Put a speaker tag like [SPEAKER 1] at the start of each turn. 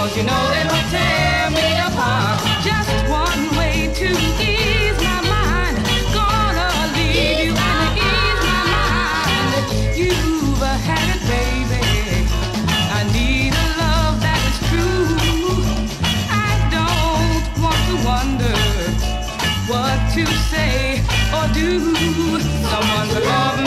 [SPEAKER 1] you know it'll tear me apart. Just one way to ease my mind. Gonna leave you and ease my mind. You've had it, baby. I need a love that is true. I don't want to wonder what to say or do. Someone to love